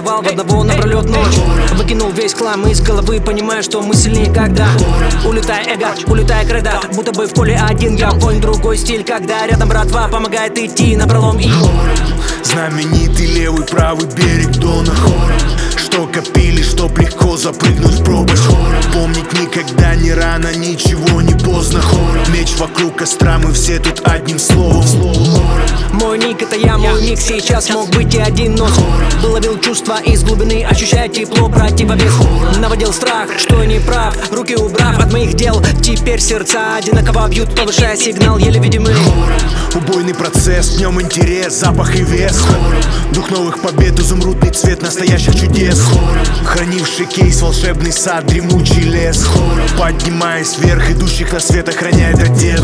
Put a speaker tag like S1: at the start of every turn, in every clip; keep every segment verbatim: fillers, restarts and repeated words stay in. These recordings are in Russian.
S1: танцевал в одного напролет ночь. Выкинул весь хлам из головы, понимая, что мы сильнее когда. Улетай эго, улетай кредо, будто бы в поле один я воин, другой стиль, когда рядом братва помогает идти напролом и
S2: знаменитый левый правый берег Дона. Что копили, чтоб легко запрыгнуть в пропасть. Помнить никогда не рано, ничего не поздно. Меч вокруг костра, мы все тут одним словом.
S1: Мой ник это я, мой ник сейчас мог быть и один нос. Выловил чувства из глубины, ощущая тепло, противовес. Наводил страх, что не прав, руки убрав от моих дел. Теперь сердца одинаково бьют, повышая сигнал, еле видимый.
S2: Убойный процесс, в нем интерес, запах и вес. Дух новых побед, изумрудный цвет настоящих чудес. Хранивший кейс, волшебный сад, дремучий лес. Поднимаясь вверх, идущих на свет охраняет отец.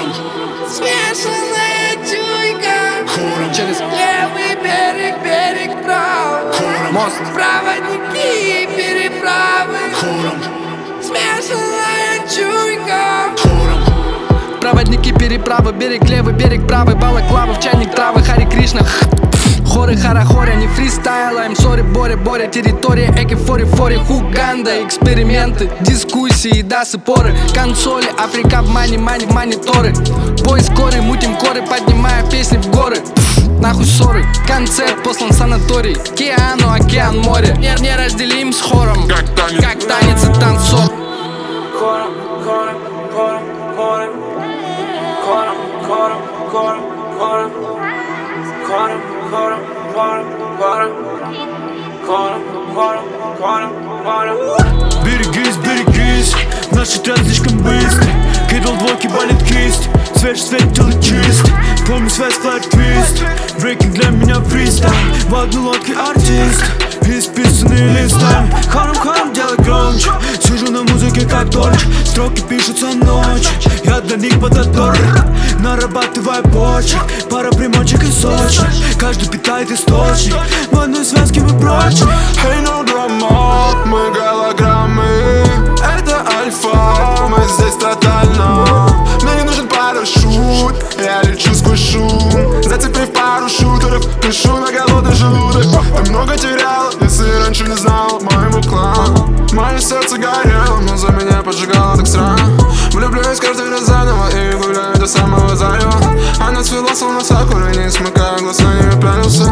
S3: Смешанная чуйка. Через левый берег, берег правый. Мост. Проводники и переправы. Смешанная чуйка.
S4: Проводники переправы, берег левый, берег правый. Балаклава в чайник травы, Хари Кришна. Хоры хара-хоря, не фристайл, I'm sorry, Боря, Боря. Территория эки сорок сорок, Уганда. Эксперименты, дискуссии, дасы, поры. Консоли, Африка в мани, мани, в мониторы. Бой скорый, мутим коры, поднимая песни в горы. Нахуй ссоры, концерт послан в санаторий. Океану, океан, море. Не, не разделим с хором, как танец, как танец и танцор.
S5: Хором, хором, хором, хором. Хором, хором, хором, хором. Хором, хором, хором, хором. Хором, хором, хором, хором.
S2: Берегись, берегись, наш отряд слишком быстр. Кидал двойки, болит кисть, свеж свет, тело чист. Помню связь, флайт, твист. Брейкинг для меня фристайл. В одной лодке артист, исписанный листом. Хором, хором, делай громче. Сижу на музыке как торч. Строки пишутся ночью, я для них потатор. Нарабатывая почек, пара примочек и сочек. Каждый питает источник, в одной связке мы прочим.
S6: Hey, no drama, мы голограммы. Это альфа, мы здесь тотально. Мне не нужен парашют, я лечу сквозь шум. Зацепив пару шутеров, пишу на голодный желудок. Ты много терял, если раньше не знал моего клана. Мое сердце горело, но за меня поджигало так странно. Влюблюсь каждый раз заново и гуляю до самого зарева. Она цвела словно сакура, не смыкая глаз, на нее пялился.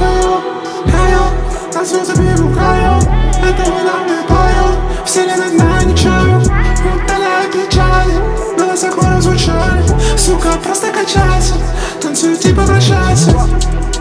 S3: На звезды беру краю, это мы нам не поют. Вселенная дна не чают, удаляют печали. Голоса хором звучали, сука, просто качайся. Танцуй, типа прощайся.